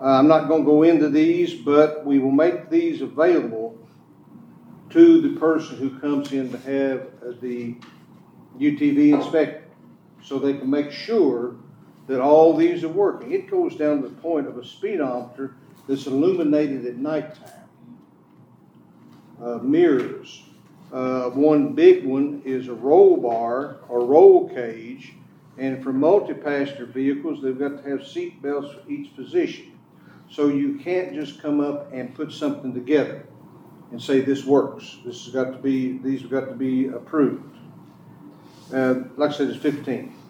I'm not going to go into these, but we will make these available to the person who comes in to have the UTV inspected, so they can make sure that all these are working. It goes down to the point of a speedometer that's illuminated at nighttime. Mirrors. One big one is a roll bar or roll cage, and for multi-passenger vehicles, they've got to have seat belts for each position. So you can't just come up and put something together and say this works. These have got to be approved. Like I said, it's 15.